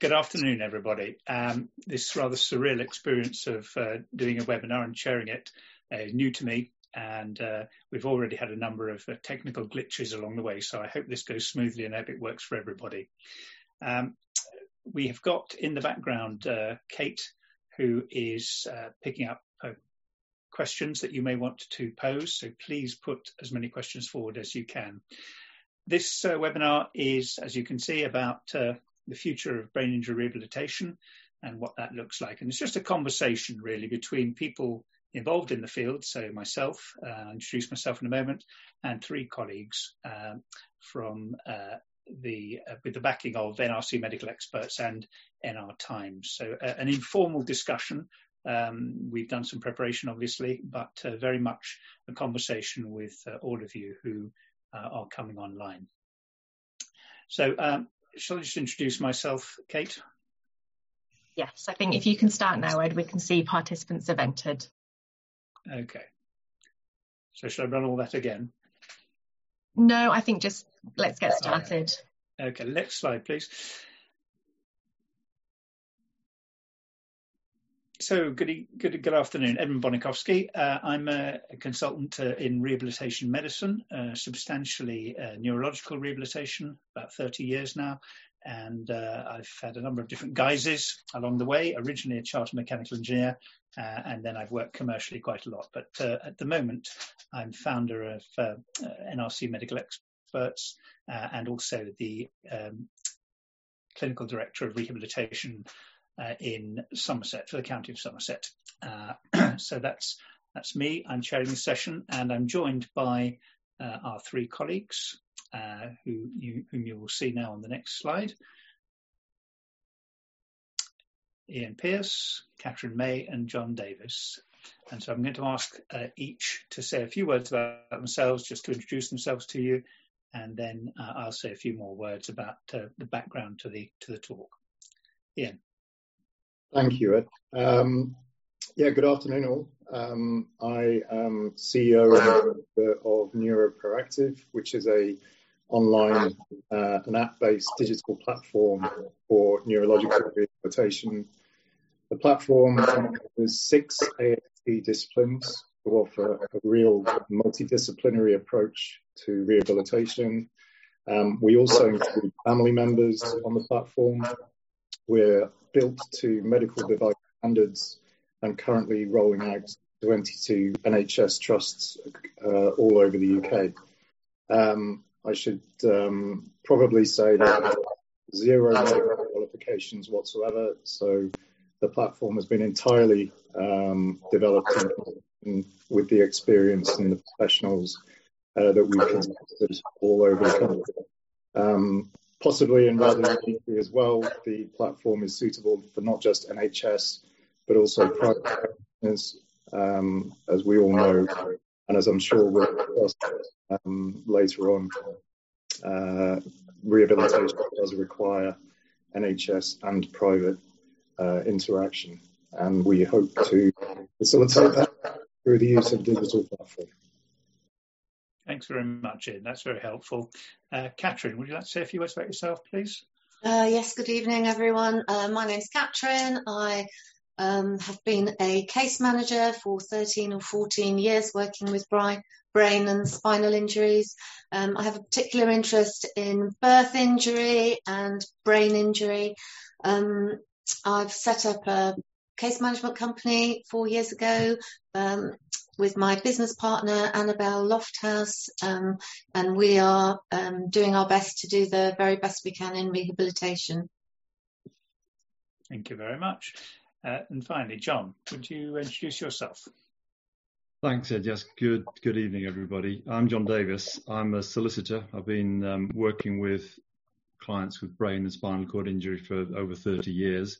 Good afternoon, everybody. This rather surreal experience of doing a webinar and sharing it is new to me, and we've already had a number of technical glitches along the way, so I hope this goes smoothly and I hope it works for everybody. We have got in the background Kate, who is picking up questions that you may want to pose, so please put as many questions forward as you can. This webinar is, as you can see, about the future of brain injury rehabilitation and what that looks like. And it's just a conversation really between people involved in the field. So myself, I'll introduce myself in a moment, and three colleagues from with the backing of NRC medical experts and NR Times. So an informal discussion. We've done some preparation, obviously, but very much a conversation with all of you who are coming online. So shall I just introduce myself, Kate? Yes, I think if you can start now, Ed, we can see participants have entered. Okay. So shall I run all that again? No, I think just let's get started. Okay, next slide, please. So good afternoon, Edmund Bonikowski. I'm a consultant in rehabilitation medicine, substantially neurological rehabilitation, about 30 years now. And I've had a number of different guises along the way, originally a chartered mechanical engineer, and then I've worked commercially quite a lot. But at the moment, I'm founder of NRC Medical Experts and also the clinical director of rehabilitation in Somerset, for the County of Somerset. So that's me. I'm chairing the session, and I'm joined by our three colleagues, whom you will see now on the next slide. Ian Pearce, Catherine May, and John Davis. And so I'm going to ask each to say a few words about themselves, just to introduce themselves to you, and then I'll say a few more words about the background to the talk. Ian. Thank you, Ed. Good afternoon all. I am CEO of NeuroProactive, which is an online, an app-based digital platform for neurological rehabilitation. The platform covers 6 ASD disciplines to offer a real multidisciplinary approach to rehabilitation. We also include family members on the platform. We're built to medical device standards and currently rolling out 22 NHS trusts all over the UK. I should probably say that 0 medical qualifications whatsoever, so the platform has been entirely developed with the experience and the professionals that we've consulted all over the country. Possibly and rather uniquely as well, the platform is suitable for not just NHS, but also private practitioners, as we all know, and as I'm sure we'll discuss later on, rehabilitation does require NHS and private interaction, and we hope to facilitate that through the use of digital platform. Thanks very much, Ian. That's very helpful. Catherine, would you like to say a few words about yourself, please? Yes, good evening, everyone. My name's Catherine. I have been a case manager for 13 or 14 years working with brain and spinal injuries. I have a particular interest in birth injury and brain injury. I've set up a case management company 4 years ago with my business partner, Annabelle Lofthouse, and we are doing our best to do the very best we can in rehabilitation. Thank you very much. And finally, John, would you introduce yourself? Thanks, Ed. Yes, good evening, everybody. I'm John Davis. I'm a solicitor. I've been working with clients with brain and spinal cord injury for over 30 years.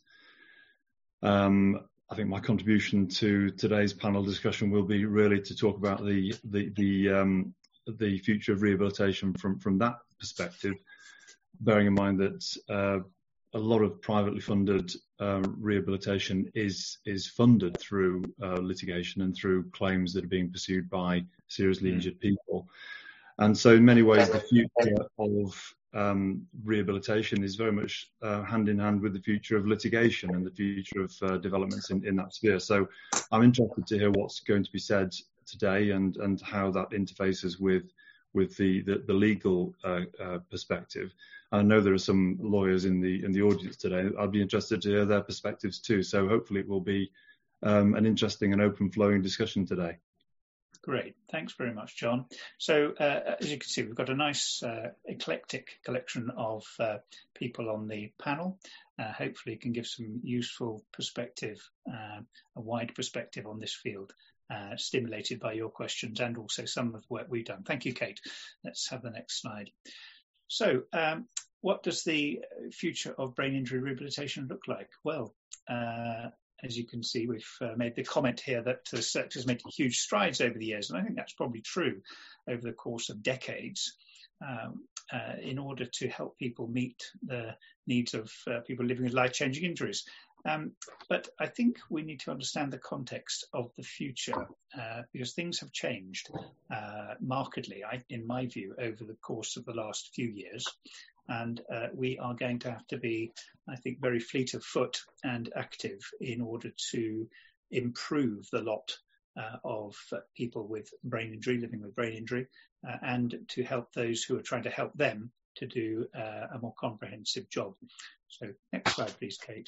I think my contribution to today's panel discussion will be really to talk about the future of rehabilitation from that perspective, bearing in mind that a lot of privately funded rehabilitation is funded through litigation and through claims that are being pursued by seriously injured people. And so in many ways, the future of rehabilitation is very much hand in hand with the future of litigation and the future of developments in that sphere. So I'm interested to hear what's going to be said today and how that interfaces with the legal perspective. I know there are some lawyers in the audience today. I'd be interested to hear their perspectives too. So hopefully it will be an interesting and open flowing discussion today. Great. Thanks very much, John. So as you can see, we've got a nice eclectic collection of people on the panel. Hopefully it can give some useful perspective, a wide perspective on this field, stimulated by your questions and also some of the work we've done. Thank you, Kate. Let's have the next slide. So what does the future of brain injury rehabilitation look like? Well, as you can see, we've made the comment here that the sector has made huge strides over the years, and I think that's probably true over the course of decades, in order to help people meet the needs of people living with life-changing injuries. But I think we need to understand the context of the future, because things have changed markedly, in my view, over the course of the last few years. And we are going to have to be, I think, very fleet of foot and active in order to improve the lot of people with brain injury, living with brain injury, and to help those who are trying to help them to do a more comprehensive job. So next slide, please, Kate.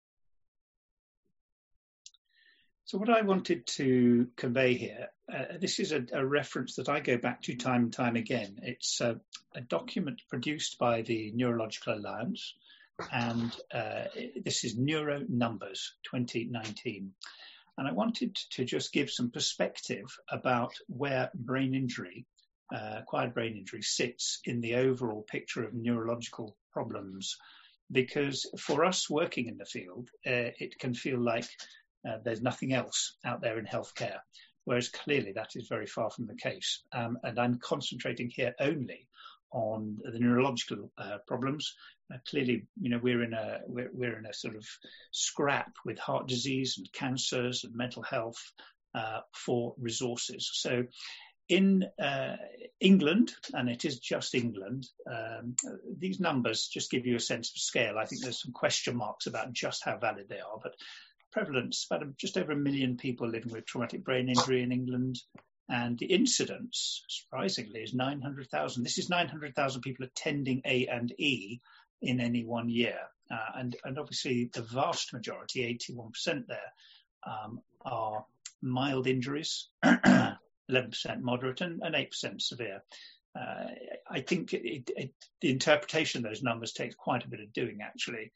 So what I wanted to convey here, this is a reference that I go back to time and time again. It's a document produced by the Neurological Alliance, and this is Neuro Numbers 2019. And I wanted to just give some perspective about where brain injury, acquired brain injury, sits in the overall picture of neurological problems. Because for us working in the field, it can feel like there's nothing else out there in healthcare, whereas clearly that is very far from the case. And I'm concentrating here only on the neurological problems. Clearly, we're in a sort of scrap with heart disease and cancers and mental health for resources. So in England, and it is just England, these numbers just give you a sense of scale. I think there's some question marks about just how valid they are, but prevalence, about just over 1 million people living with traumatic brain injury in England, and the incidence, surprisingly, is 900,000. This is 900,000 people attending A&E in any 1 year, and obviously the vast majority, 81% there, are mild injuries, 11% moderate, and 8% severe. I think the interpretation of those numbers takes quite a bit of doing, actually.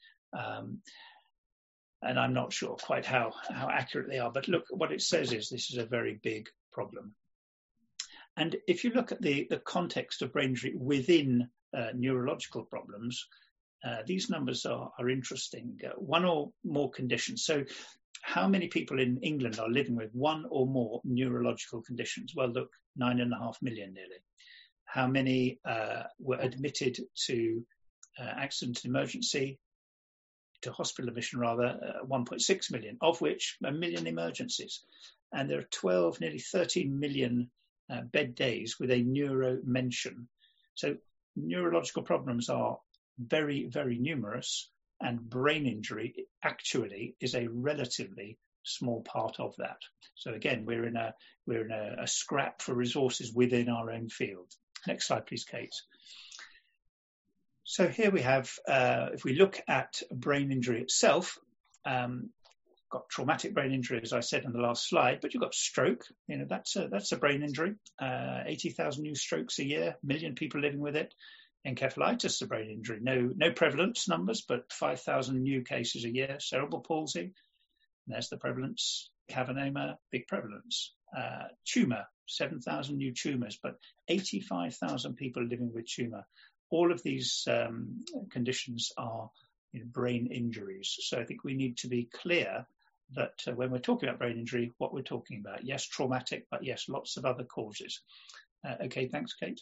And I'm not sure quite how accurate they are. But look, what it says is this is a very big problem. And if you look at the context of brain injury within neurological problems, these numbers are interesting. One or more conditions. So how many people in England are living with one or more neurological conditions? Well, look, 9.5 million nearly. How many were admitted to accident and emergency? To hospital admission rather, 1.6 million, of which 1 million emergencies. And there are 12, nearly 13 million bed days with a neuro mention. So neurological problems are very, very numerous, and brain injury actually is a relatively small part of that. So again, we're in a scrap for resources within our own field. Next slide, please, Kate. So here we have, if we look at brain injury itself, got traumatic brain injury, as I said in the last slide, but you've got stroke. That's a brain injury. 80,000 new strokes a year, 1 million people living with it. Encephalitis is a brain injury. No prevalence numbers, but 5,000 new cases a year. Cerebral palsy, there's the prevalence. Cavernoma, big prevalence. Tumour, 7,000 new tumours, but 85,000 people living with tumour. All of these conditions are brain injuries. So I think we need to be clear that when we're talking about brain injury, what we're talking about. Yes, traumatic, but yes, lots of other causes. Okay, thanks, Kate.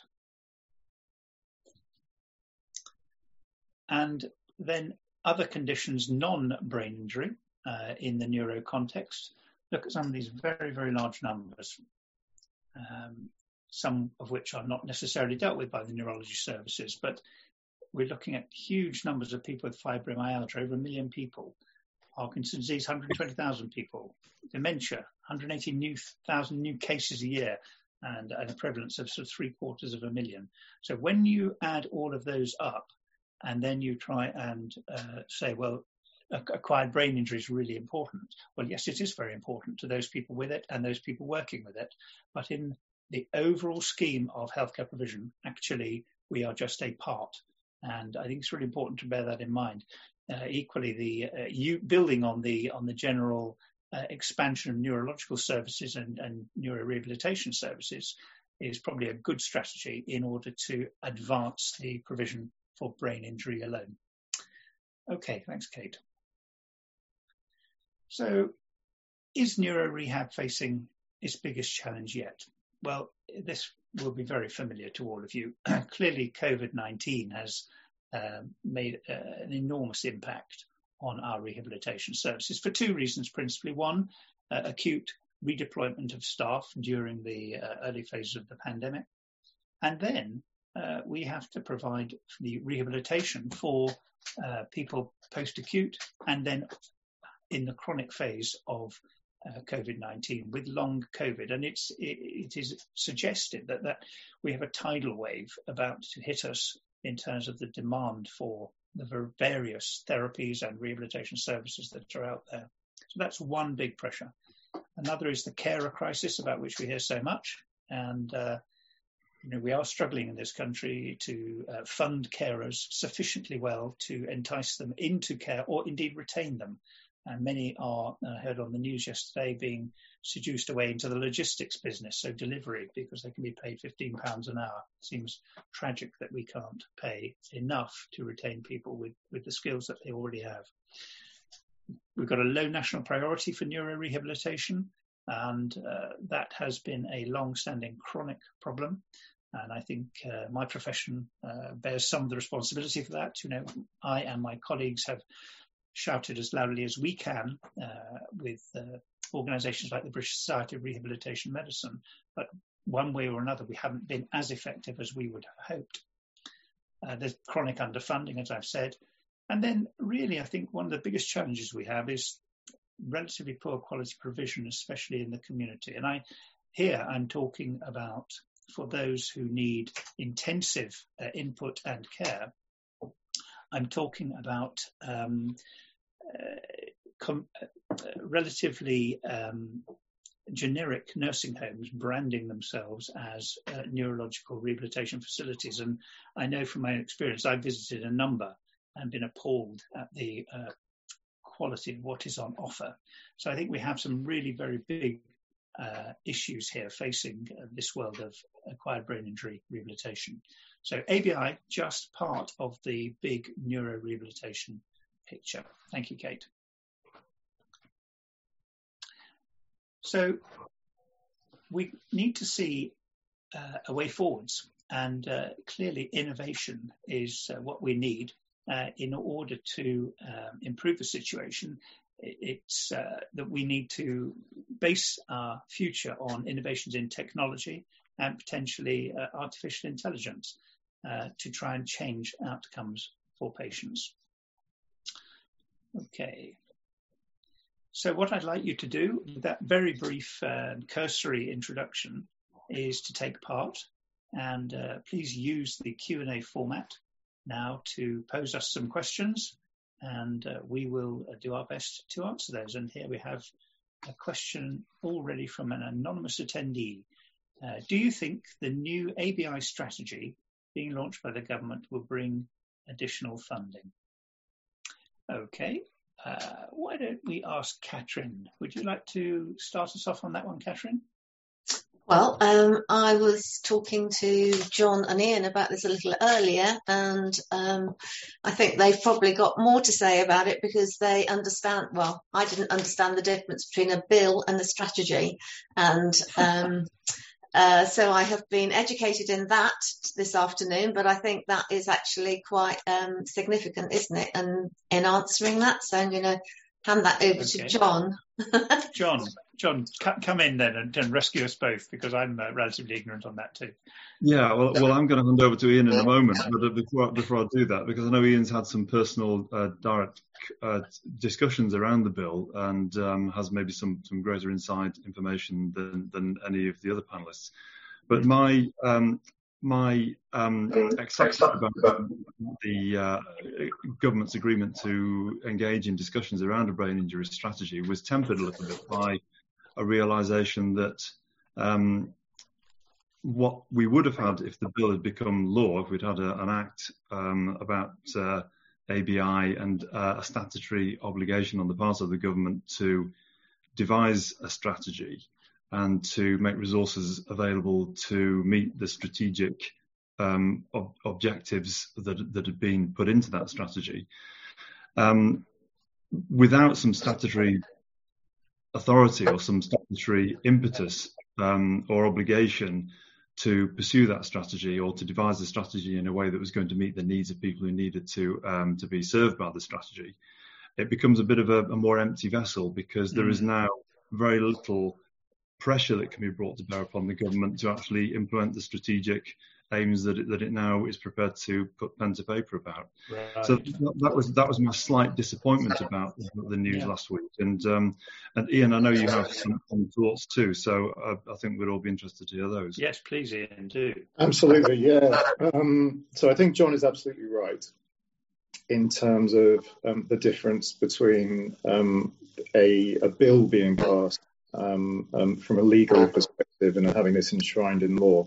And then other conditions, non-brain injury in the neuro context. Look at some of these very, very large numbers. Some of which are not necessarily dealt with by the neurology services, but we're looking at huge numbers of people with fibromyalgia, over 1 million people. Parkinson's disease, 120,000 people. Dementia, 180,000 new cases a year, and a prevalence of sort of 750,000. So when you add all of those up, and then you try and say, well, acquired brain injury is really important. Well, yes, it is very important to those people with it and those people working with it. But in the overall scheme of healthcare provision, actually, we are just a part. And I think it's really important to bear that in mind. Equally, building on the general expansion of neurological services and neurorehabilitation services is probably a good strategy in order to advance the provision for brain injury alone. Okay, thanks, Kate. So, is neurorehab facing its biggest challenge yet? Well, this will be very familiar to all of you. Clearly, COVID-19 has made an enormous impact on our rehabilitation services for two reasons, principally. One, acute redeployment of staff during the early phases of the pandemic. And then we have to provide the rehabilitation for people post-acute and then in the chronic phase of COVID-19 with long COVID. And it is suggested that we have a tidal wave about to hit us in terms of the demand for the various therapies and rehabilitation services that are out there. So that's one big pressure. Another is the carer crisis, about which we hear so much. And we are struggling in this country to fund carers sufficiently well to entice them into care or indeed retain them. And many are, heard on the news yesterday, being seduced away into the logistics business, so delivery, because they can be paid £15 an hour. It seems tragic that we can't pay enough to retain people with the skills that they already have. We've got a low national priority for neurorehabilitation, and that has been a long-standing chronic problem. And I think my profession bears some of the responsibility for that. I and my colleagues have shouted as loudly as we can with organisations like the British Society of Rehabilitation Medicine, but one way or another we haven't been as effective as we would have hoped. There's chronic underfunding, as I've said, and then really I think one of the biggest challenges we have is relatively poor quality provision, especially in the community. And I'm talking about for those who need intensive input and care. I'm talking about relatively generic nursing homes branding themselves as neurological rehabilitation facilities. And I know from my experience, I've visited a number and been appalled at the quality of what is on offer. So I think we have some really very big issues here facing this world of acquired brain injury rehabilitation. So ABI, just part of the big neurorehabilitation picture. Thank you, Kate. So we need to see a way forwards, and clearly innovation is what we need in order to improve the situation. It's that we need to base our future on innovations in technology and potentially artificial intelligence to try and change outcomes for patients. Okay. So what I'd like you to do with that very brief cursory introduction is to take part, and please use the Q&A format now to pose us some questions, and we will do our best to answer those. And here we have a question already from an anonymous attendee. Do you think the new ABI strategy being launched by the government will bring additional funding? Okay, why don't we ask Catherine? Would you like to start us off on that one, Catherine? Well, I was talking to John and Ian about this a little earlier, and I think they've probably got more to say about it because they understand, well, I didn't understand the difference between a bill and a strategy. And so I have been educated in that this afternoon, but I think that is actually quite significant, isn't it? And in answering that, so I'm going to hand that over to John. John, come in then and rescue us both, because I'm relatively ignorant on that too. Yeah, well, I'm going to hand over to Ian in a moment, but before I do that, because I know Ian's had some personal direct discussions around the bill and has maybe some greater inside information than any of the other panelists. But my excitement about the government's agreement to engage in discussions around a brain injury strategy was tempered a little bit by a realisation that what we would have had if the bill had become law, if we'd had an act about ABI and a statutory obligation on the part of the government to devise a strategy and to make resources available to meet the strategic objectives that had been put into that strategy. Without some statutory authority or some statutory impetus or obligation to pursue that strategy or to devise a strategy in a way that was going to meet the needs of people who needed to be served by the strategy, it becomes a bit of a more empty vessel, because there is now very little pressure that can be brought to bear upon the government to actually implement the strategic aims that it now is prepared to put pen to paper about. Right. So that was my slight disappointment about the news last week. And Ian, I know you have some thoughts too, so I think we'd all be interested to hear those. Yes, please, Ian, do. Absolutely, yeah. So I think John is absolutely right in terms of the difference between a bill being passed from a legal perspective and having this enshrined in law.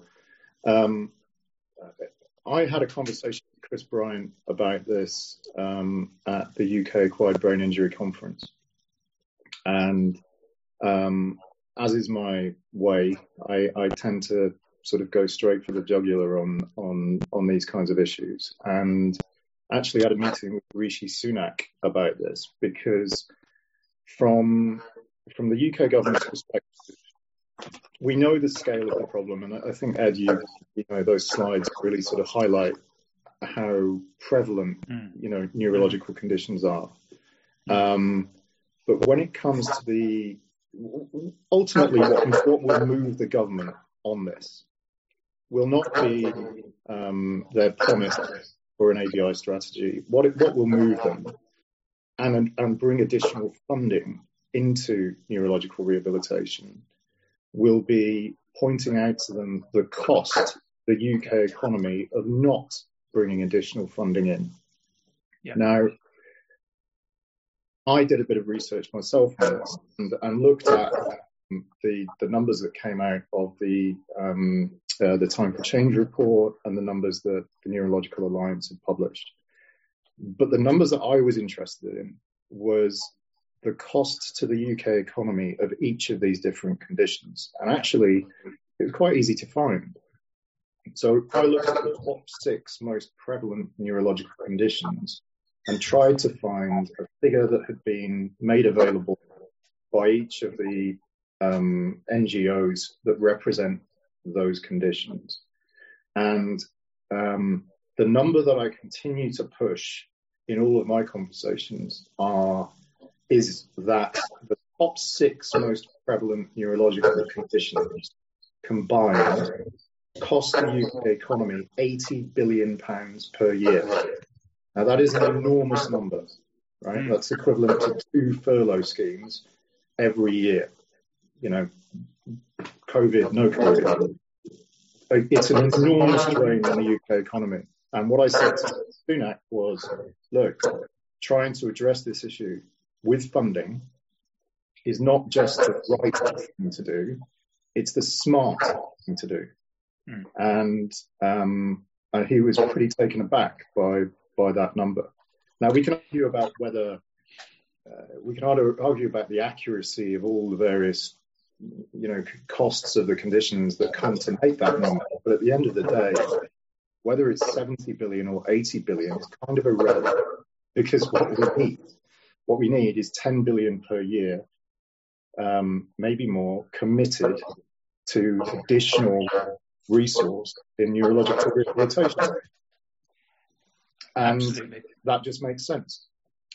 I had a conversation with Chris Bryant about this at the UK Acquired Brain Injury Conference. And as is my way, I tend to sort of go straight for the jugular on these kinds of issues. And actually had a meeting with Rishi Sunak about this, because from the UK government's perspective, we know the scale of the problem, and I think, Ed, you know, those slides really sort of highlight how prevalent, neurological conditions are. But when it comes to ultimately what will move the government on this will not be their promise for an ABI strategy. What will move them and bring additional funding into neurological rehabilitation will be pointing out to them the cost, the UK economy, of not bringing additional funding in. Yeah. Now, I did a bit of research myself on this and looked at the numbers that came out of the Time for Change report and the numbers that the Neurological Alliance had published. But the numbers that I was interested in was the cost to the UK economy of each of these different conditions. And actually, it was quite easy to find. So I looked at the top 6 most prevalent neurological conditions and tried to find a figure that had been made available by each of the NGOs that represent those conditions. And the number that I continue to push in all of my conversations is that the top 6 most prevalent neurological conditions combined cost the UK economy £80 billion per year. Now, that is an enormous number, right? That's equivalent to 2 furlough schemes every year. You know, COVID, no COVID. It's an enormous drain on the UK economy. And what I said to Sunak was, look, trying to address this issue with funding is not just the right thing to do, it's the smart thing to do. And he was pretty taken aback by that number. Now, we can argue about whether argue about the accuracy of all the various costs of the conditions that come to make that number, but at the end of the day, whether it's 70 billion or 80 billion is kind of irrelevant, because what we need is 10 billion per year, maybe more, committed to additional resource in neurological rehabilitation. And Absolutely. That just makes sense.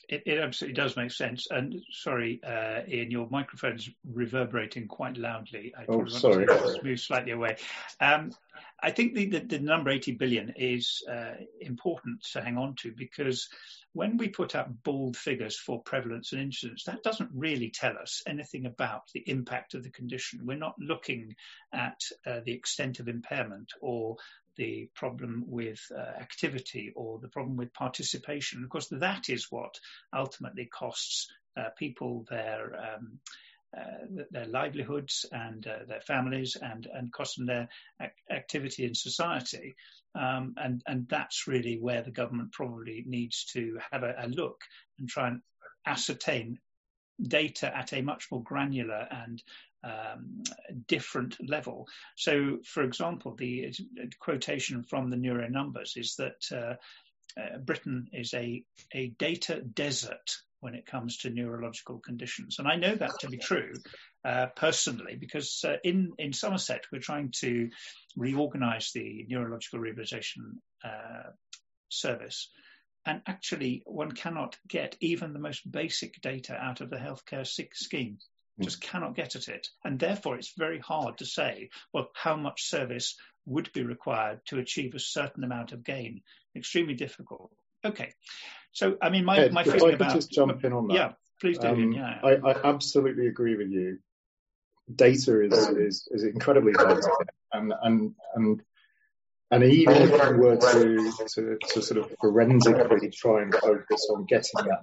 It absolutely does make sense. And sorry, Ian, your microphone's reverberating quite loudly. I probably sorry. want to move slightly away. I think the number 80 billion is important to hang on to, because when we put up bald figures for prevalence and incidence, that doesn't really tell us anything about the impact of the condition. We're not looking at the extent of impairment or the problem with activity or the problem with participation. Of course, that is what ultimately costs people their livelihoods and their families, and cost them their activity in society. And that's really where the government probably needs to have a look and try and ascertain data at a much more granular and different level. So, for example, the quotation from the Neuro numbers is that Britain is a data desert when it comes to neurological conditions. And I know that to be true personally, because in Somerset, we're trying to reorganise the neurological rehabilitation service. And actually, one cannot get even the most basic data out of the healthcare scheme. Just cannot get at it. And therefore, it's very hard to say, well, how much service would be required to achieve a certain amount of gain. Extremely difficult. Okay. So, I mean, my feeling about... just jump in on that. Yeah, please do. Yeah. I absolutely agree with you. Data is incredibly hard to get. And even if you were to sort of forensically try and focus on getting that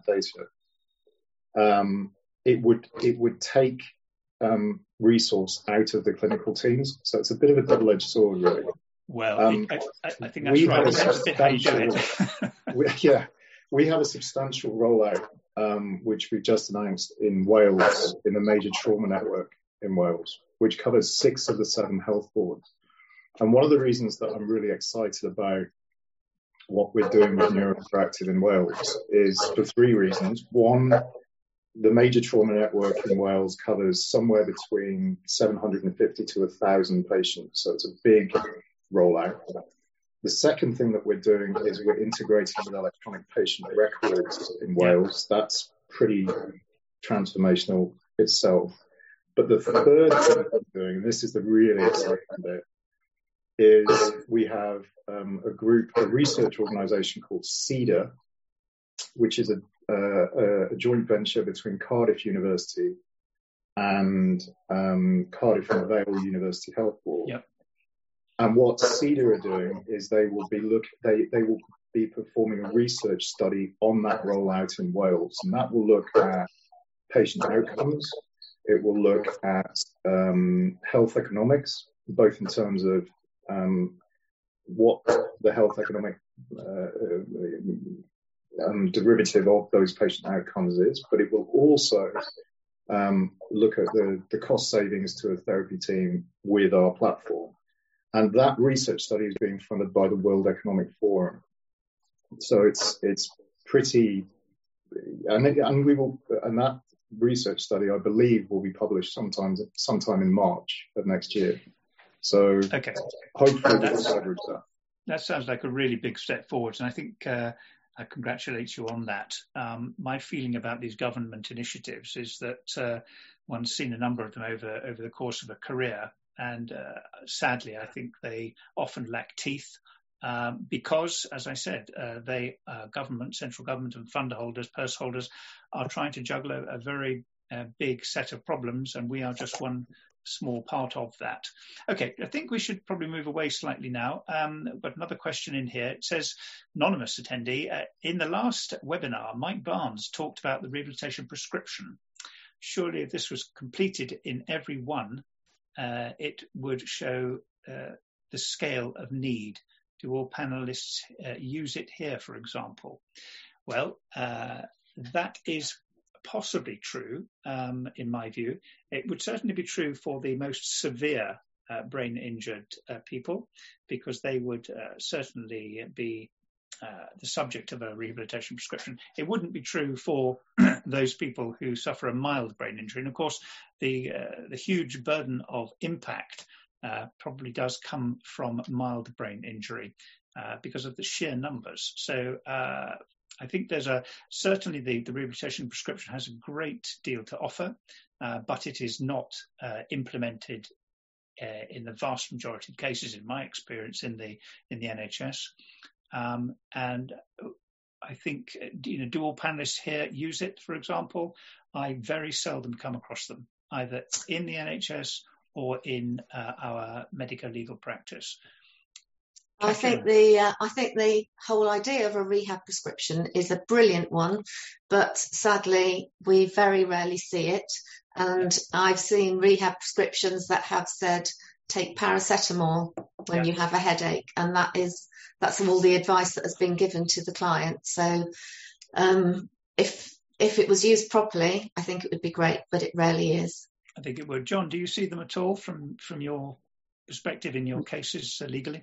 data, it would take resource out of the clinical teams. So it's a bit of a double-edged sword, really. Well, I think that's right. That's a bit how you do it. We have a substantial rollout, which we've just announced in Wales, in the major trauma network in Wales, which covers 6 of the 7 health boards. And one of the reasons that I'm really excited about what we're doing with NeuroProactive in Wales is for 3 reasons. One, the major trauma network in Wales covers somewhere between 750 to 1,000 patients. So it's a big rollout. The second thing that we're doing is we're integrating with electronic patient records in Wales. That's pretty transformational itself. But the third thing that we're doing, and this is the really exciting bit, is we have a research organisation called CEDAR, which is a joint venture between Cardiff University and Cardiff and Vale University Health Board. Yep. And what CEDAR are doing is they will be performing a research study on that rollout in Wales, and that will look at patient outcomes. It will look at health economics, both in terms of what the health economic derivative of those patient outcomes is, but it will also look at the cost savings to a therapy team with our platform. And that research study is being funded by the World Economic Forum. So it's pretty, and that research study, I believe, will be published sometime in March of next year. So okay. Hopefully we'll leverage that. That sounds like a really big step forward, and I think I congratulate you on that. My feeling about these government initiatives is that one's seen a number of them over the course of a career, and sadly, I think they often lack teeth because, as I said, government, central government and fund holders, purse holders are trying to juggle a very big set of problems, and we are just one small part of that. Okay, I think we should probably move away slightly now. But another question in here. It says, anonymous attendee, in the last webinar, Mike Barnes talked about the rehabilitation prescription. Surely if this was completed in every one, it would show the scale of need. Do all panelists use it here, for example? Well, that is possibly true, in my view. It would certainly be true for the most severe brain injured people, because they would certainly be the subject of a rehabilitation prescription. It wouldn't be true for those people who suffer a mild brain injury. And of course, the huge burden of impact probably does come from mild brain injury because of the sheer numbers. So I think there's certainly the rehabilitation prescription has a great deal to offer, but it is not implemented in the vast majority of cases, in my experience, in the NHS. And I think, do all panelists here use it, for example? I very seldom come across them, either in the NHS or in our medico-legal practice. I think the whole idea of a rehab prescription is a brilliant one, but sadly we very rarely see it. And I've seen rehab prescriptions that have said take paracetamol when you have a headache, and that's all the advice that has been given to the client. So if it was used properly, I think it would be great, but it rarely is. I think it would. John, do you see them at all from your perspective in your cases legally?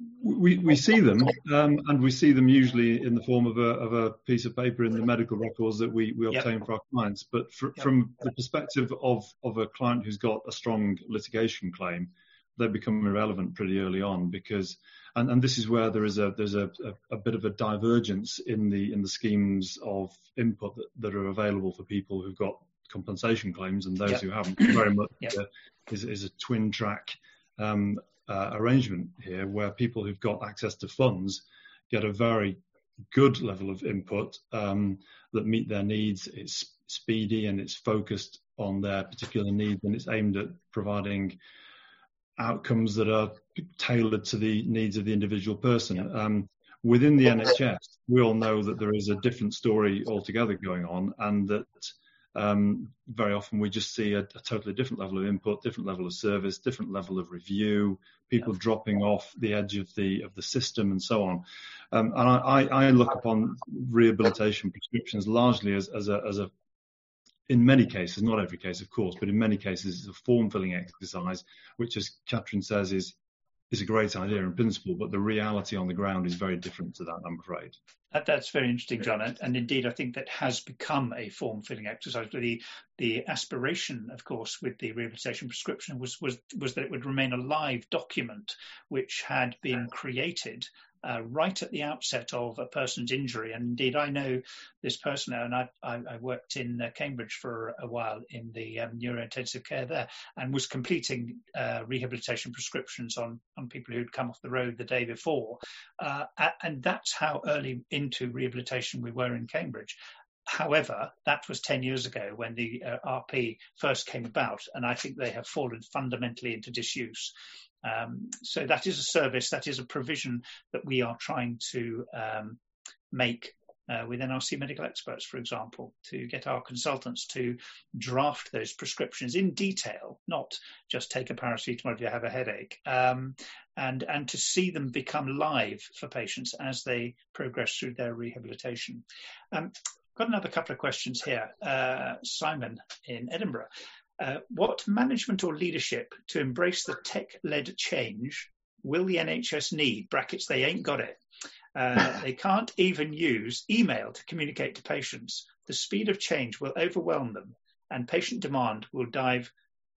We see them, and we see them usually in the form of a piece of paper in the medical records that we obtain for our clients. But from the perspective of a client who's got a strong litigation claim, they become irrelevant pretty early on, because and this is where there's a bit of a divergence in the schemes of input that are available for people who've got compensation claims and those who haven't. Very much is a twin track arrangement here, where people who've got access to funds get a very good level of input that meet their needs. It's speedy and it's focused on their particular needs, and it's aimed at providing outcomes that are tailored to the needs of the individual person. Within the NHS, we all know that there is a different story altogether going on, and that very often we just see a totally different level of input, different level of service, different level of review, people dropping off the edge of the system and so on. And I look upon rehabilitation prescriptions largely as a in many cases, not every case of course, but in many cases it's a form-filling exercise, which, as Catherine says, is a great idea in principle, but the reality on the ground is very different to that, I'm afraid. That's very interesting, John. And indeed, I think that has become a form-filling exercise. The aspiration, of course, with the rehabilitation prescription was that it would remain a live document which had been created right at the outset of a person's injury. And indeed, I know this person now, and I worked in Cambridge for a while in the neurointensive care there, and was completing rehabilitation prescriptions on people who'd come off the road the day before. And that's how early into rehabilitation we were in Cambridge. However, that was 10 years ago when the RP first came about, and I think they have fallen fundamentally into disuse. So that is a service, that is a provision that we are trying to make with NRC medical experts, for example, to get our consultants to draft those prescriptions in detail, not just take a paracetamol if you have a headache, and to see them become live for patients as they progress through their rehabilitation. Got another couple of questions here. Simon in Edinburgh. What management or leadership to embrace the tech-led change will the NHS need? Brackets, they ain't got it. They can't even use email to communicate to patients. The speed of change will overwhelm them, and patient demand will drive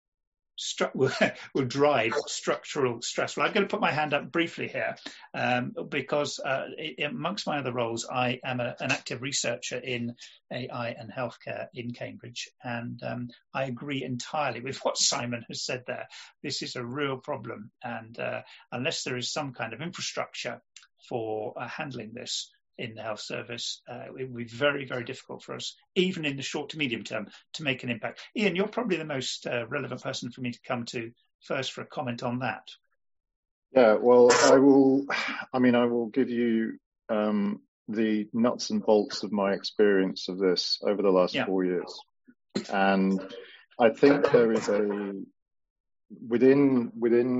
structural stress. Well, I'm going to put my hand up briefly here because amongst my other roles, I am an active researcher in AI and healthcare in Cambridge. And I agree entirely with what Simon has said there. This is a real problem. And unless there is some kind of infrastructure for handling this in the health service, it will be very, very difficult for us, even in the short to medium term, to make an impact. Ian, you're probably the most relevant person for me to come to first for a comment on that. Yeah, well, I will give you the nuts and bolts of my experience of this over the last 4 years. And I think there is within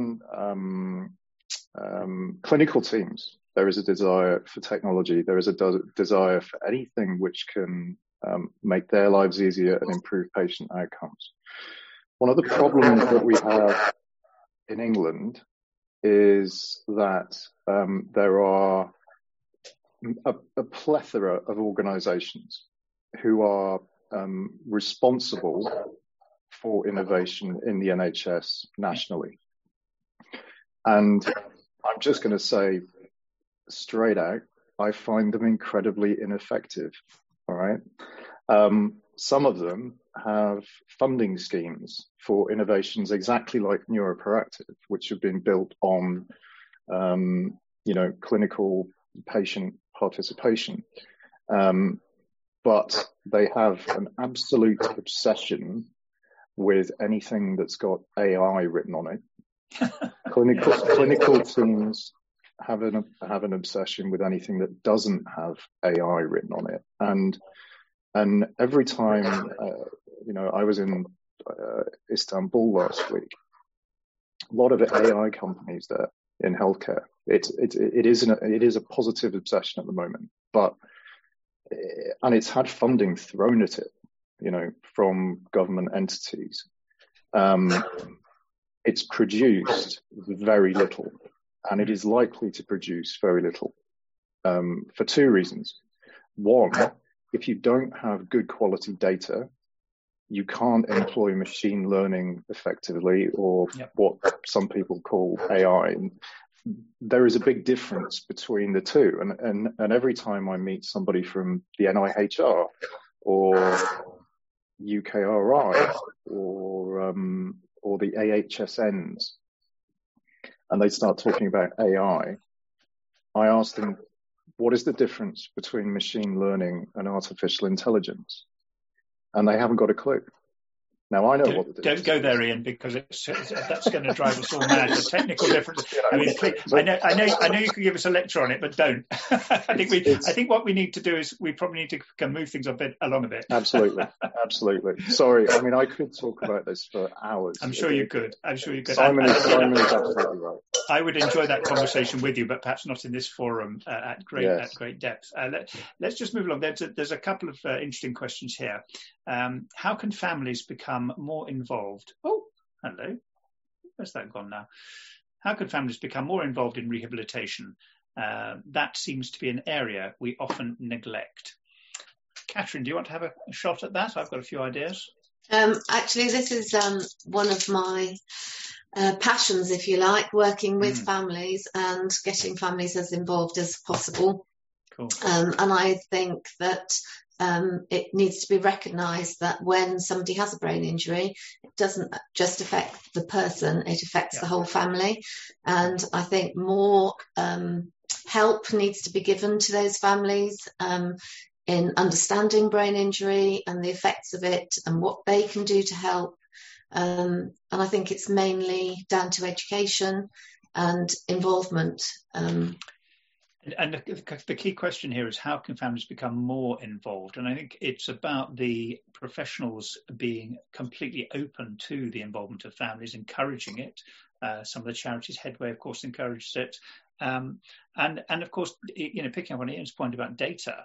clinical teams, there is a desire for technology. There is a desire for anything which can make their lives easier and improve patient outcomes. One of the problems that we have in England is that there are a plethora of organisations who are responsible for innovation in the NHS nationally. And I'm just going to say straight out, I find them incredibly ineffective. All right. Some of them have funding schemes for innovations exactly like NeuroProactive, which have been built on, clinical patient participation. But they have an absolute obsession with anything that's got AI written on it. Clinical teams have an obsession with anything that doesn't have AI written on it. And every time, I was in Istanbul last week, a lot of AI companies there in healthcare. It is a positive obsession at the moment, and it's had funding thrown at it, from government entities. It's produced very little, and it is likely to produce very little, for two reasons. One, if you don't have good quality data, you can't employ machine learning effectively, or what some people call AI. There is a big difference between the two. And every time I meet somebody from the NIHR or UKRI or the AHSNs, and they start talking about AI, I ask them, what is the difference between machine learning and artificial intelligence? And they haven't got a clue. Now, I know what the difference is. Don't go there, Ian, because that's going to drive us all mad. The technical difference. I mean, I know you can give us a lecture on it, but don't. I think what we need to do is we probably need to move things along a bit. Absolutely. Sorry. I mean, I could talk about this for hours. I'm sure you could. Simon is absolutely right. I would enjoy that conversation with you, but perhaps not in this forum at great depth. Let's just move along. There's a couple of interesting questions here. How can families become more involved? Oh, hello. Where's that gone now? How can families become more involved in rehabilitation? That seems to be an area we often neglect. Catherine, do you want to have a shot at that? I've got a few ideas. Actually, this is one of my passions, if you like, working with families and getting families as involved as possible. Cool. And I think that it needs to be recognised that when somebody has a brain injury, it doesn't just affect the person, it affects the whole family. And I think more help needs to be given to those families in understanding brain injury and the effects of it and what they can do to help. And I think it's mainly down to education and involvement. And the key question here is, how can families become more involved? And I think it's about the professionals being completely open to the involvement of families, encouraging it. Some of the charities, Headway, of course, encourages it. And of course, picking up on Ian's point about data,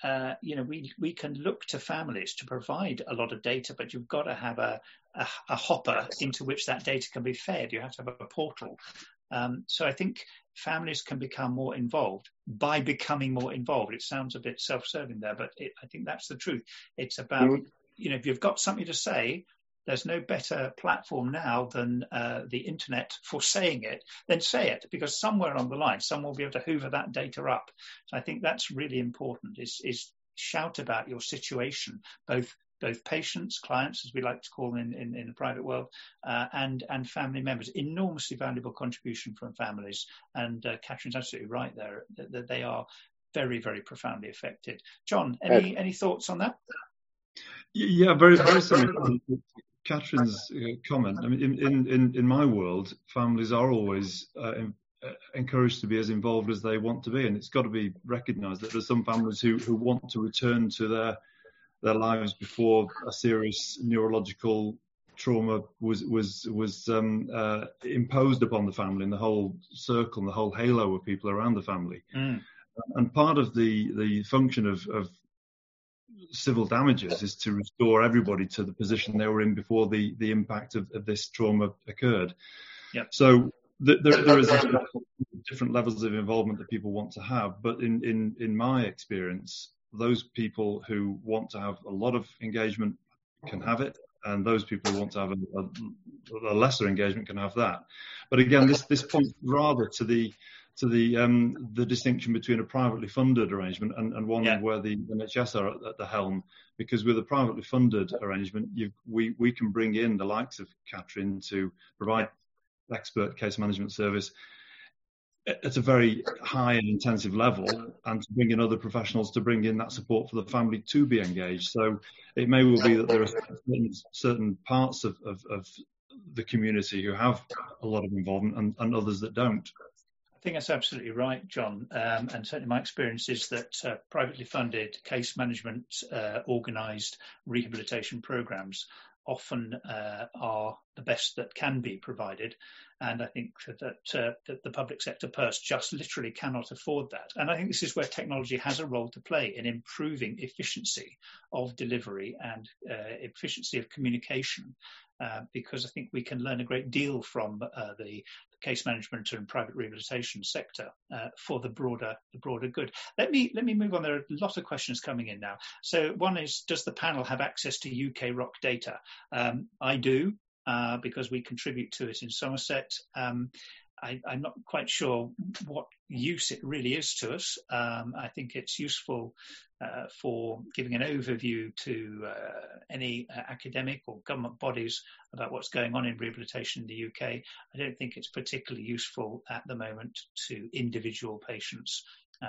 we can look to families to provide a lot of data, but you've got to have a hopper into which that data can be fed. You have to have a portal. So I think families can become more involved by becoming more involved. It sounds a bit self-serving there, but I think that's the truth. It's about, if you've got something to say, there's no better platform now than the internet for saying it, then say it, because somewhere along the line, someone will be able to hoover that data up. So I think that's really important, is shout about your situation, both patients, clients, as we like to call them in the private world, and family members. Enormously valuable contribution from families. And Catherine's absolutely right there, that they are very, very profoundly affected. John, any thoughts on that? Yeah, very, very similar to Catherine's comment. I mean, in my world, families are always encouraged to be as involved as they want to be, and it's got to be recognised that there's some families who want to return to their lives before a serious neurological trauma was imposed upon the family and the whole circle and the whole halo of people around the family. And part of the function of civil damages is to restore everybody to the position they were in before the impact of this trauma occurred. Yep. So there is different levels of involvement that people want to have, but in my experience, those people who want to have a lot of engagement can have it, and those people who want to have a lesser engagement can have that. But again, this points rather to the the distinction between a privately funded arrangement and one where the NHS are at the helm. Because with a privately funded arrangement, we can bring in the likes of Katrin to provide expert case management service at a very high and intensive level, and to bring in other professionals to bring in that support for the family to be engaged. So it may well be that there are certain parts of the community who have a lot of involvement and others that don't. I think that's absolutely right, John. And certainly my experience is that privately funded case management organised rehabilitation programmes often are the best that can be provided. And I think that the public sector purse just literally cannot afford that. And I think this is where technology has a role to play in improving efficiency of delivery and efficiency of communication, because I think we can learn a great deal from the case management and private rehabilitation sector for the broader good. Let me move on. There are a lot of questions coming in now. So one is, does the panel have access to UK ROC data? I do. Because we contribute to it in Somerset. I'm not quite sure what use it really is to us. I think it's useful for giving an overview to any academic or government bodies about what's going on in rehabilitation in the UK. I don't think it's particularly useful at the moment to individual patients,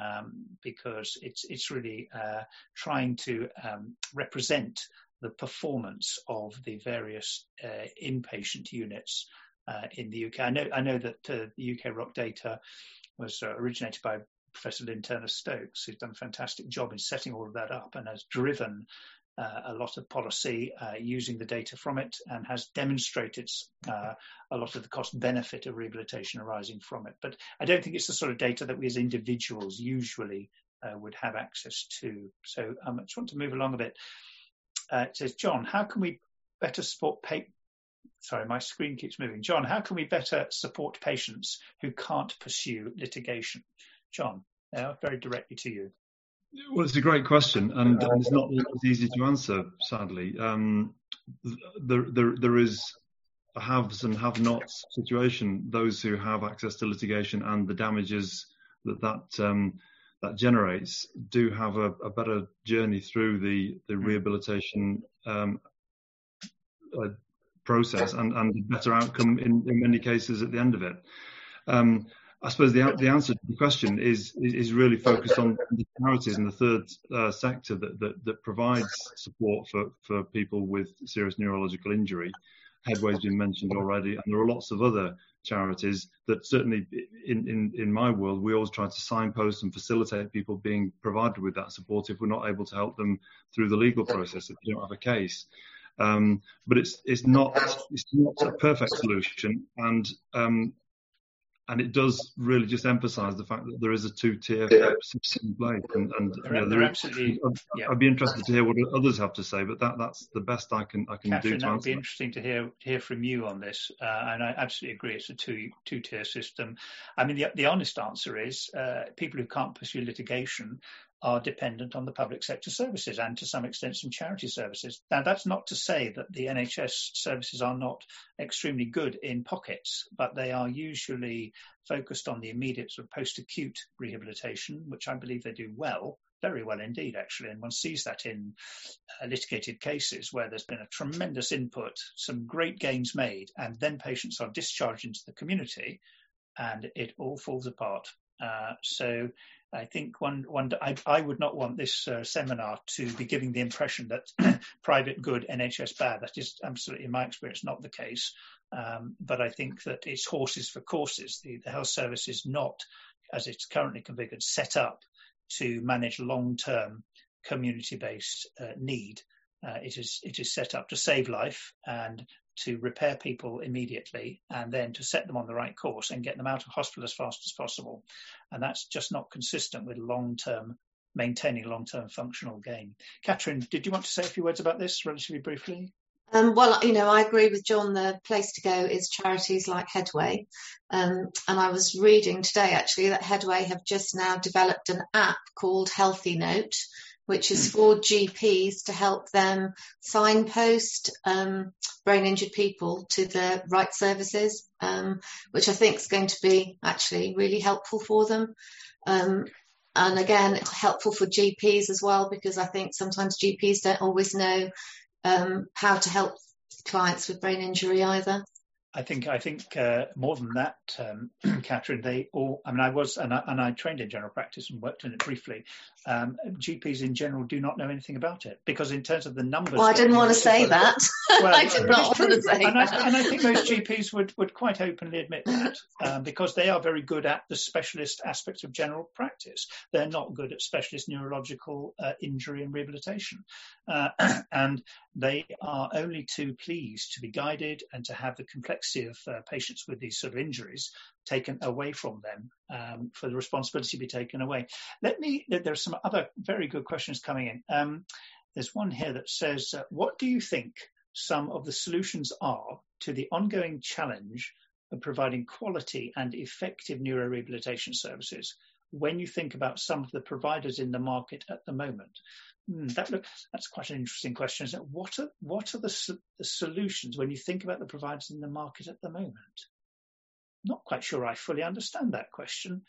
because it's really trying to represent the performance of the various inpatient units in the UK. I know that the UK ROC data was originated by Professor Lynn Turner-Stokes, who's done a fantastic job in setting all of that up and has driven a lot of policy using the data from it, and has demonstrated a lot of the cost benefit of rehabilitation arising from it. But I don't think it's the sort of data that we as individuals usually would have access to. So I just want to move along a bit. It says, John, how can we better support Sorry, my screen keeps moving. John, how can we better support patients who can't pursue litigation? John, very directly to you. Well, it's a great question, and it's not as easy to answer, sadly. There is a haves and have-nots situation. Those who have access to litigation and the damages that generates do have a better journey through the rehabilitation process and a better outcome in many cases at the end of it. I suppose the answer to the question is really focused on the charities and the third sector that provides support for people with serious neurological injury. Headway's been mentioned already, and there are lots of other charities that certainly in my world we always try to signpost and facilitate people being provided with that support if we're not able to help them through the legal process if they don't have a case. But it's not a perfect solution, and it does really just emphasise the fact that there is a two-tier system in place. And I'd be interested to hear what others have to say, but that's the best I can Katrin, do to that would answer. be interesting to hear from you on this, and I absolutely agree. It's a two-tier system. I mean, the honest answer is people who can't pursue litigation are dependent on the public sector services and to some extent some charity services. Now, that's not to say that the NHS services are not extremely good in pockets, but they are usually focused on the immediate sort of post-acute rehabilitation, which I believe they do well, very well indeed, actually. And one sees that in litigated cases where there's been a tremendous input, some great gains made, and then patients are discharged into the community and it all falls apart. So I think I would not want this seminar to be giving the impression that private good, NHS bad. That is absolutely, in my experience, not the case. But I think that it's horses for courses. The health service is not, as it's currently configured, set up to manage long-term community-based need. It is set up to save life and to repair people immediately, and then to set them on the right course and get them out of hospital as fast as possible. And that's just not consistent with maintaining long-term functional gain. Katrin, did you want to say a few words about this relatively briefly? Well, I agree with John. The place to go is charities like Headway. And I was reading today, actually, that Headway have just now developed an app called Healthy Note, which is for GPs to help them signpost brain injured people to the right services, which I think is going to be actually really helpful for them. And again, helpful for GPs as well, because I think sometimes GPs don't always know how to help clients with brain injury either. I think more than that, Catherine, I trained in general practice and worked in it briefly. GPs in general do not know anything about it, because in terms of the numbers. Well, I didn't want to say that. Well, I did not want to say that. And I think most GPs would quite openly admit that, because they are very good at the specialist aspects of general practice. They're not good at specialist neurological injury and rehabilitation. And they are only too pleased to be guided and to have the complexity of patients with these sort of injuries taken away from them, for the responsibility to be taken away. There are some other very good questions coming in. There's one here that says, what do you think some of the solutions are to the ongoing challenge of providing quality and effective neurorehabilitation services when you think about some of the providers in the market at the moment? That's quite an interesting question. Isn't it? What are the solutions when you think about the providers in the market at the moment? Not quite sure I fully understand that question.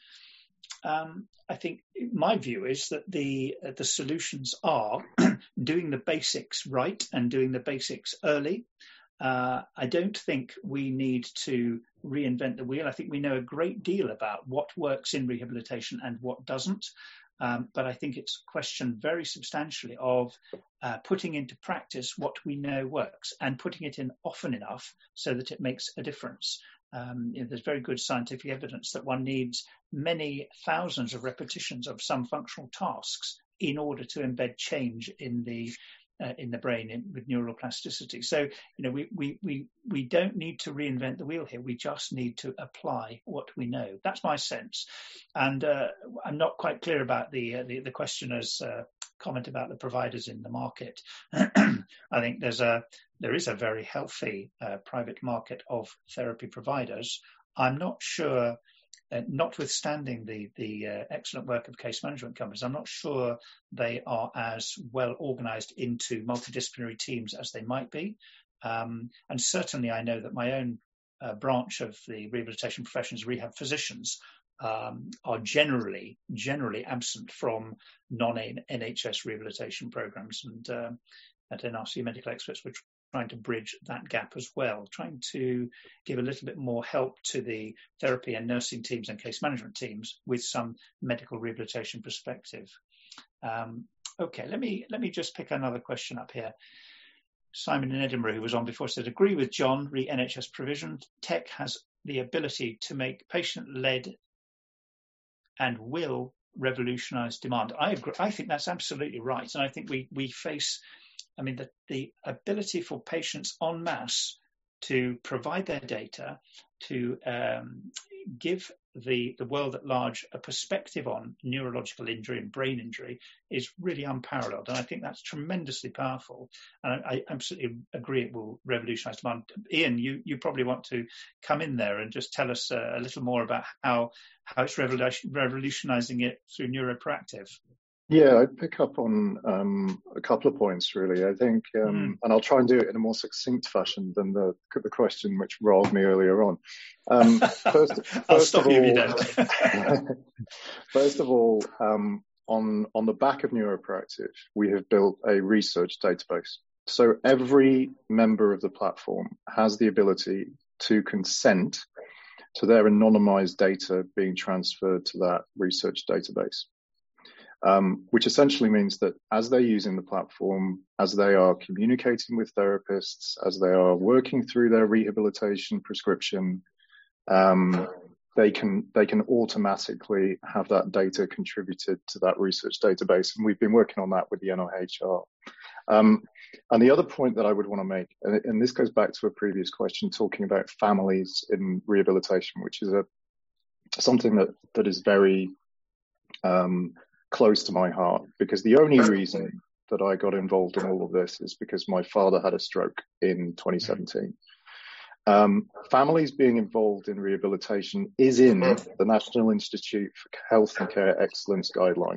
I think my view is that the solutions are doing the basics right and doing the basics early. I don't think we need to reinvent the wheel. I think we know a great deal about what works in rehabilitation and what doesn't. But I think it's a question very substantially of putting into practice what we know works and putting it in often enough so that it makes a difference. There's very good scientific evidence that one needs many thousands of repetitions of some functional tasks in order to embed change in the brain with neuroplasticity. So, we don't need to reinvent the wheel here. We just need to apply what we know. That's my sense. And I'm not quite clear about the questioner's comment about the providers in the market. I think there is a very healthy private market of therapy providers. I'm not sure, notwithstanding the excellent work of case management companies, I'm not sure they are as well organised into multidisciplinary teams as they might be. And certainly I know that my own branch of the rehabilitation professions, rehab physicians, are generally absent from non-NHS rehabilitation programs. And at NRC Medical Experts, we're trying to bridge that gap as well, trying to give a little bit more help to the therapy and nursing teams and case management teams with some medical rehabilitation perspective. Okay, let me just pick another question up here. Simon in Edinburgh, who was on before, said, agree with John, re-NHS provision. Tech has the ability to make patient-led and will revolutionise demand. I agree. I think that's absolutely right. And I think we face, the ability for patients en masse to provide their data, to give the world at large a perspective on neurological injury and brain injury is really unparalleled. And I think that's tremendously powerful. And I absolutely agree it will revolutionise demand. Ian, you probably want to come in there and just tell us a little more about how it's revolutionising it through NeuroProactive. Yeah, I'd pick up on a couple of points, really. I think, and I'll try and do it in a more succinct fashion than the question which rolled me earlier on. I'll stop you if you don't. First of all, on the back of NeuroProactive, we have built a research database. So every member of the platform has the ability to consent to their anonymized data being transferred to that research database. Which essentially means that as they're using the platform, as they are communicating with therapists, as they are working through their rehabilitation prescription, they can automatically have that data contributed to that research database. And we've been working on that with the NIHR. And the other point that I would want to make, and this goes back to a previous question talking about families in rehabilitation, which is something that is very close to my heart, because the only reason that I got involved in all of this is because my father had a stroke in 2017. Families being involved in rehabilitation is in the National Institute for Health and Care Excellence guidelines.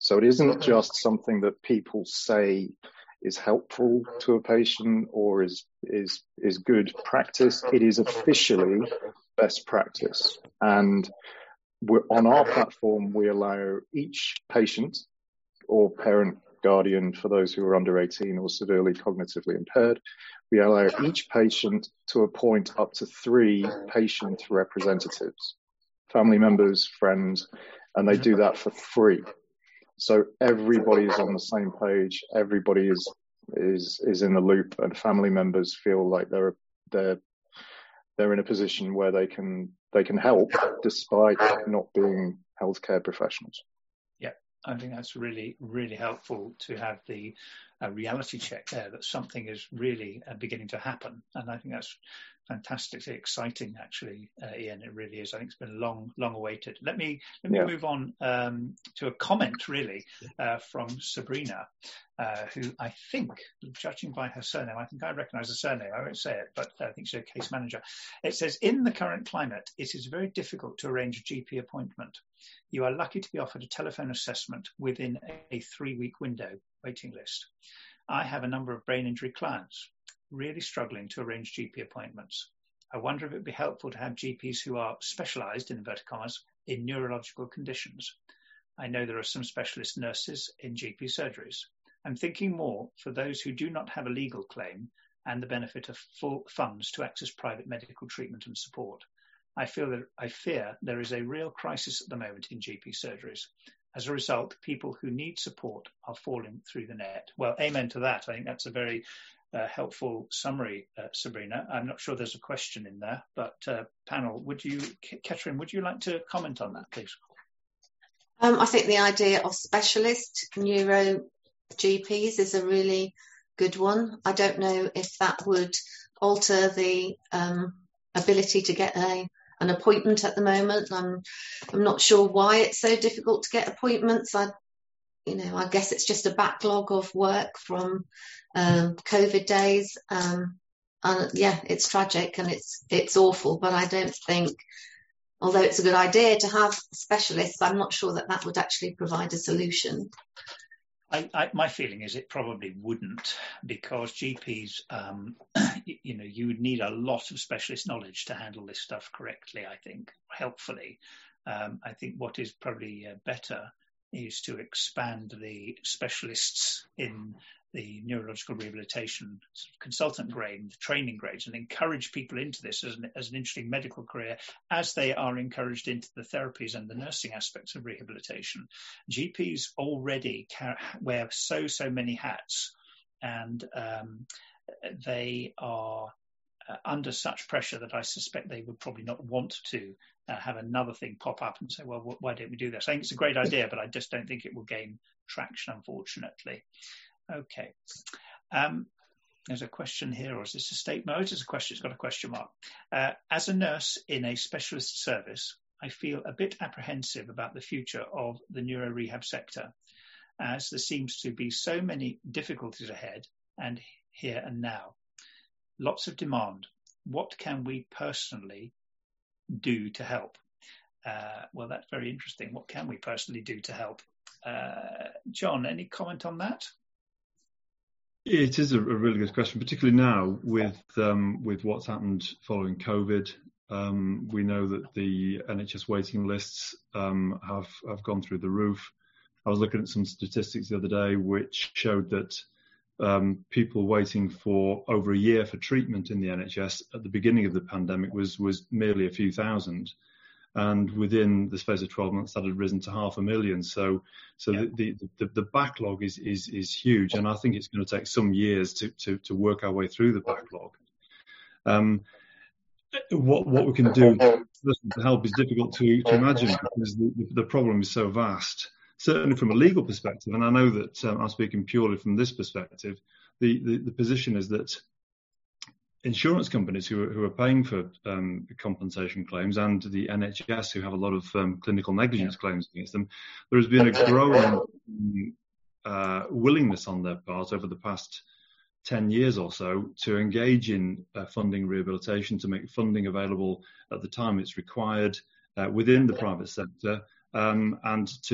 So it isn't just something that people say is helpful to a patient or is good practice. It is officially best practice. And on our platform, we allow each patient or parent guardian, for those who are under 18 or severely cognitively impaired, we allow each patient to appoint up to 3 patient representatives, family members, friends, and they do that for free. So everybody is on the same page. Everybody is in the loop, and family members feel like they're in a position where they can help despite not being healthcare professionals. Yeah, I think that's really, really helpful to have the reality check there that something is really beginning to happen, and I think that's fantastically exciting, actually, Ian. It really is. I think it's been long awaited. Let me move on to a comment, really, from Sabrina, who I think, judging by her surname, I think I recognise the surname. I won't say it, but I think she's a case manager. It says, in the current climate, it is very difficult to arrange a GP appointment. You are lucky to be offered a telephone assessment within a 3-week window waiting list. I have a number of brain injury clients really struggling to arrange GP appointments. I wonder if it would be helpful to have GPs who are specialised, in inverted commas, in neurological conditions. I know there are some specialist nurses in GP surgeries. I'm thinking more for those who do not have a legal claim and the benefit of full funds to access private medical treatment and support. I fear there is a real crisis at the moment in GP surgeries. As a result, people who need support are falling through the net. Well, amen to that. I think that's a very helpful summary, Sabrina. I'm not sure there's a question in there, but panel, Catherine, would you like to comment on that, please? I think the idea of specialist neuro GPs is a really good one. I don't know if that would alter the ability to get an appointment at the moment. I'm not sure why it's so difficult to get appointments. I guess it's just a backlog of work from COVID days. It's tragic and it's awful, but I don't think, although it's a good idea to have specialists, I'm not sure that would actually provide a solution. My feeling is it probably wouldn't, because GPs, you would need a lot of specialist knowledge to handle this stuff correctly, I think, helpfully. I think what is probably better is to expand the specialists in the neurological rehabilitation consultant grade, the training grades, and encourage people into this as an interesting medical career, as they are encouraged into the therapies and the nursing aspects of rehabilitation. GPs already wear so many hats, and they are under such pressure that I suspect they would probably not want to have another thing pop up and say, well, why don't we do this? I think it's a great idea, but I just don't think it will gain traction, unfortunately. Okay. There's a question here, or is this a statement? No, it is a question. It's got a question mark. As a nurse in a specialist service, I feel a bit apprehensive about the future of the neuro rehab sector, as there seems to be so many difficulties ahead and here and now. Lots of demand. What can we personally do to help? Well, that's very interesting. What can we personally do to help? John, any comment on that? It is a really good question, particularly now with what's happened following COVID. We know that the NHS waiting lists have gone through the roof. I was looking at some statistics the other day which showed that people waiting for over a year for treatment in the NHS at the beginning of the pandemic was merely a few thousand. And within the space of 12 months, that had risen to 500,000. So the backlog is huge, and I think it's going to take some years to work our way through the backlog. What we can do to help is difficult to imagine, because the problem is so vast. Certainly from a legal perspective, and I know that I'm speaking purely from this perspective, the position is that insurance companies who are paying for compensation claims, and the NHS, who have a lot of clinical negligence claims against them, there has been a growing willingness on their part over the past 10 years or so to engage in funding rehabilitation, to make funding available at the time it's required within the private sector, and to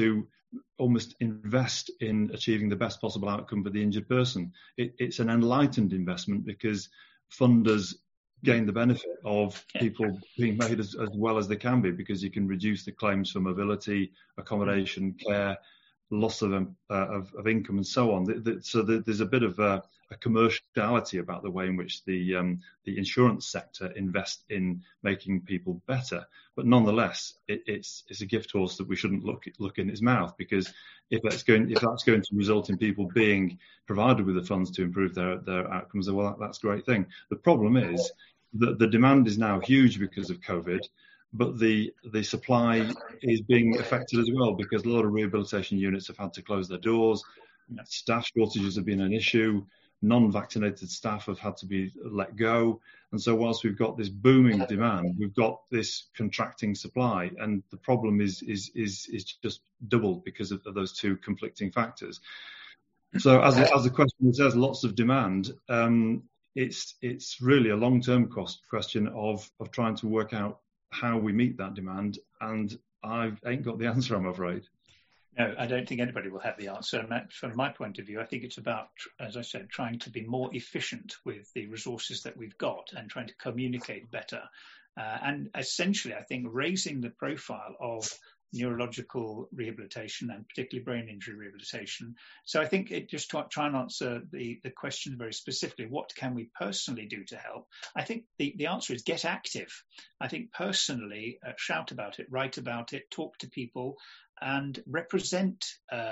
almost invest in achieving the best possible outcome for the injured person. It's an enlightened investment because funders gain the benefit of people being made as well as they can be, because you can reduce the claims for mobility, accommodation, care, loss of income, and so on. So there's a bit of a commerciality about the way in which the insurance sector invest in making people better. But nonetheless, it's a gift horse that we shouldn't look in its mouth, because if that's going to result in people being provided with the funds to improve their outcomes, well, that's a great thing. The problem is that the demand is now huge because of COVID, but the supply is being affected as well, because a lot of rehabilitation units have had to close their doors. Staff shortages have been an issue. Non-vaccinated staff have had to be let go. And so whilst we've got this booming demand, we've got this contracting supply, and the problem is just doubled because of those two conflicting factors. So as the question says, lots of demand. It's really a long-term question of trying to work out how we meet that demand, and I ain't got the answer, I'm afraid. No, I don't think anybody will have the answer. And from my point of view, I think it's about, as I said, trying to be more efficient with the resources that we've got and trying to communicate better. And essentially, I think raising the profile of neurological rehabilitation and particularly brain injury rehabilitation. So I think it just try and answer the question very specifically. What can we personally do to help? I think the answer is get active. I think personally, shout about it, write about it, talk to people, and represent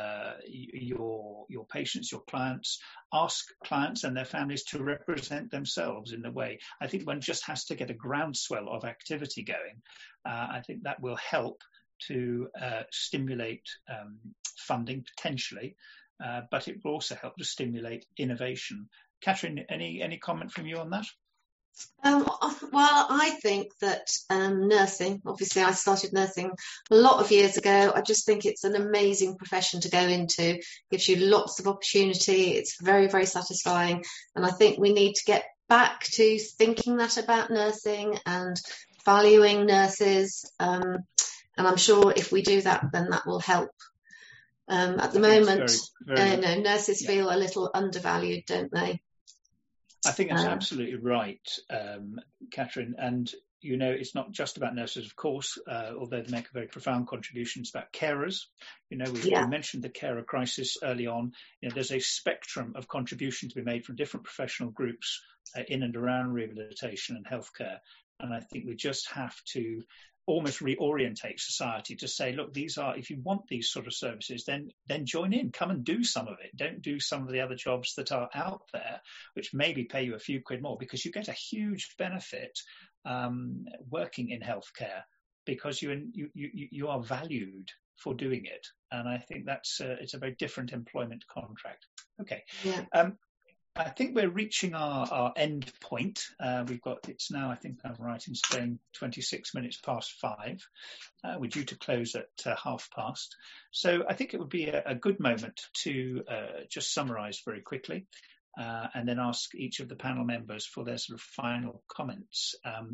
your patients, your clients. Ask clients and their families to represent themselves in the way. I think one just has to get a groundswell of activity going. I think that will help to stimulate funding potentially, but it will also help to stimulate innovation. Catherine, any comment from you on that? Well, I think that nursing, obviously I started nursing a lot of years ago. I just think it's an amazing profession to go into. Gives you lots of opportunity. It's very, very satisfying. And I think we need to get back to thinking that about nursing and valuing nurses. And I'm sure if we do that, then that will help. At the moment, nurses feel a little undervalued, don't they? I think that's absolutely right, Catherine. And, it's not just about nurses, of course, although they make a very profound contribution. It's about carers. We mentioned the carer crisis early on. There's a spectrum of contribution to be made from different professional groups in and around rehabilitation and healthcare. And I think we just have to almost reorientate society to say, look, if you want these sort of services, then join in, come and do some of it. Don't do some of the other jobs that are out there, which maybe pay you a few quid more, because you get a huge benefit working in healthcare, because you are valued for doing it. And I think it's a very different employment contract. Okay. Yeah. I think we're reaching our end point. It's now, I think I'm right in saying 26 minutes past 5. We're due to close at 5:30. So I think it would be a good moment to just summarise very quickly and then ask each of the panel members for their sort of final comments.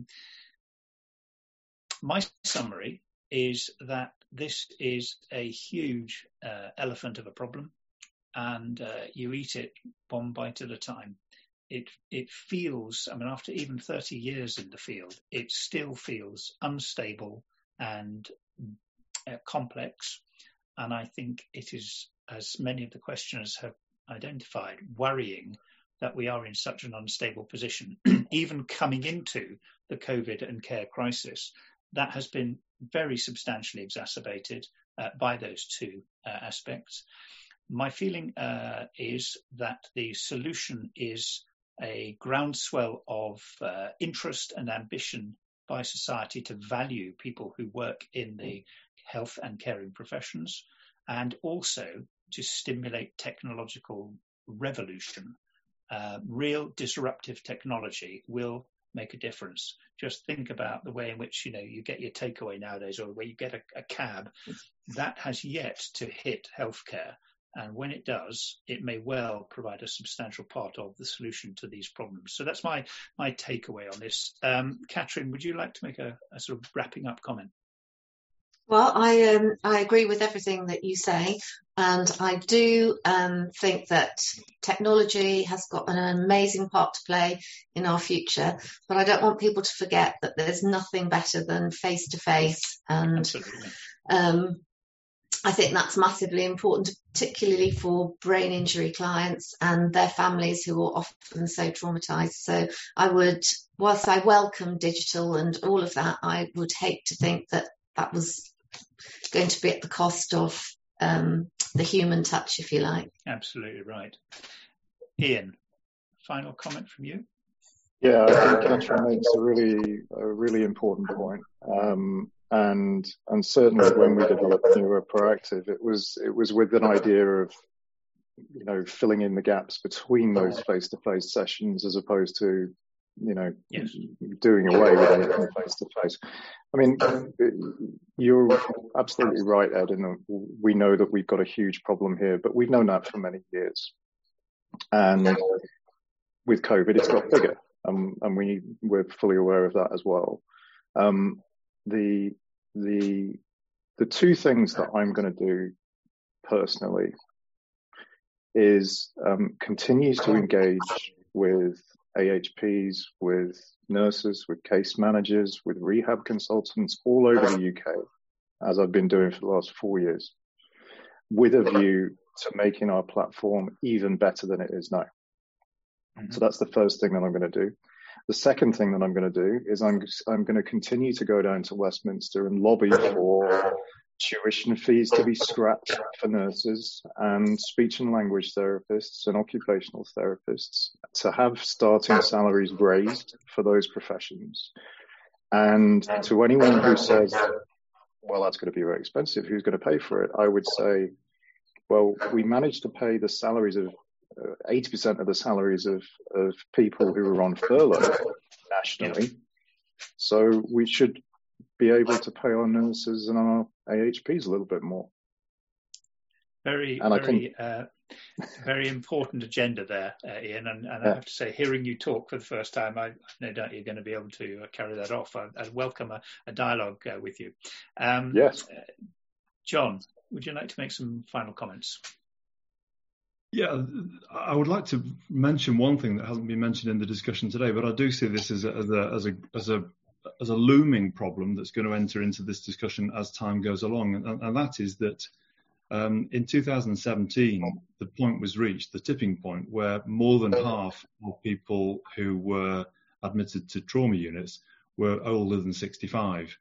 My summary is that this is a huge elephant of a problem. And you eat it one bite at a time. It feels, after even 30 years in the field, it still feels unstable and complex. And I think it is, as many of the questioners have identified, worrying that we are in such an unstable position. Even coming into the COVID and care crisis, that has been very substantially exacerbated by those two aspects. My feeling is that the solution is a groundswell of interest and ambition by society to value people who work in the health and caring professions, and also to stimulate technological revolution. Real disruptive technology will make a difference. Just think about the way in which you get your takeaway nowadays, or where you get a cab. That has yet to hit healthcare. And when it does, it may well provide a substantial part of the solution to these problems. So that's my takeaway on this. Catherine, would you like to make a sort of wrapping up comment? Well, I agree with everything that you say, and I do think that technology has got an amazing part to play in our future. But I don't want people to forget that there's nothing better than face to face, and Absolutely. I think that's massively important, particularly for brain injury clients and their families who are often so traumatized. So whilst I welcome digital and all of that, I would hate to think that that was going to be at the cost of the human touch, if you like. Absolutely right. Ian, final comment from you? Yeah, I think Catherine makes a really important point. And certainly when we developed Neuroproactive, it was with an idea of, filling in the gaps between those face-to-face sessions as opposed to, Yes. doing away with anything face-to-face. I mean, you're absolutely right, Ed, and we know that we've got a huge problem here, but we've known that for many years. And with COVID, it's got bigger, and we're fully aware of that as well. The two things that I'm going to do personally is continue to engage with AHPs, with nurses, with case managers, with rehab consultants all over the UK, as I've been doing for the last 4 years, with a view to making our platform even better than it is now. Mm-hmm. So that's the first thing that I'm going to do. The second thing that I'm going to do is I'm going to continue to go down to Westminster and lobby for tuition fees to be scrapped for nurses and speech and language therapists and occupational therapists, to have starting salaries raised for those professions. And to anyone who says, well, that's going to be very expensive, who's going to pay for it? I would say, well, we managed to pay the salaries of 80% of the salaries of people who are on furlough nationally. So we should be able to pay our nurses and our AHPs a little bit more. Very important agenda there, Ian. And I have to say, hearing you talk for the first time, I no doubt you're going to be able to carry that off. I'd welcome a dialogue with you. Yes. John, would you like to make some final comments? Yeah, I would like to mention one thing that hasn't been mentioned in the discussion today, but I do see this as a looming problem that's going to enter into this discussion as time goes along, and that is that in 2017 the point was reached, the tipping point, where more than half of people who were admitted to trauma units were older than 65.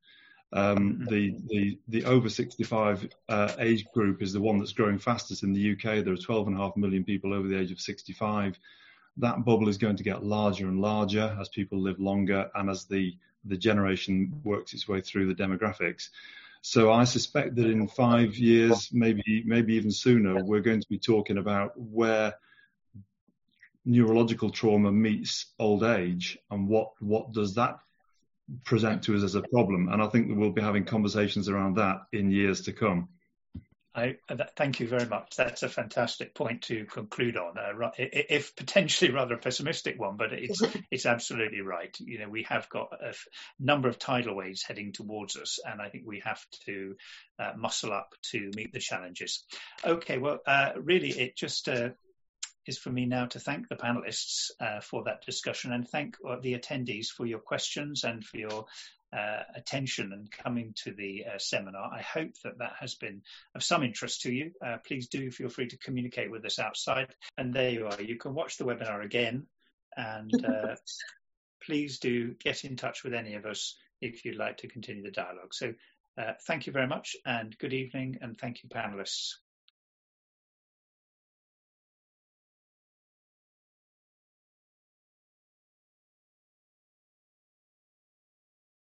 The over 65 age group is the one that's growing fastest in the UK. There are 12.5 million people over the age of 65. That bubble is going to get larger and larger as people live longer and as the generation works its way through the demographics. So I suspect that in 5 years, maybe even sooner, we're going to be talking about where neurological trauma meets old age and what does that present to us as a problem. And I think that we'll be having conversations around that in years to come. Thank you very much. That's a fantastic point to conclude on, if potentially rather a pessimistic one, but it's absolutely right. We have got a number of tidal waves heading towards us, and I think we have to muscle up to meet the challenges. Okay, well, really, it just is for me now to thank the panelists for that discussion, and thank the attendees for your questions and for your attention and coming to the seminar. I hope that has been of some interest to you. Please do feel free to communicate with us outside. And there you are. You can watch the webinar again, and please do get in touch with any of us if you'd like to continue the dialogue. So thank you very much, and good evening, and thank you, panelists.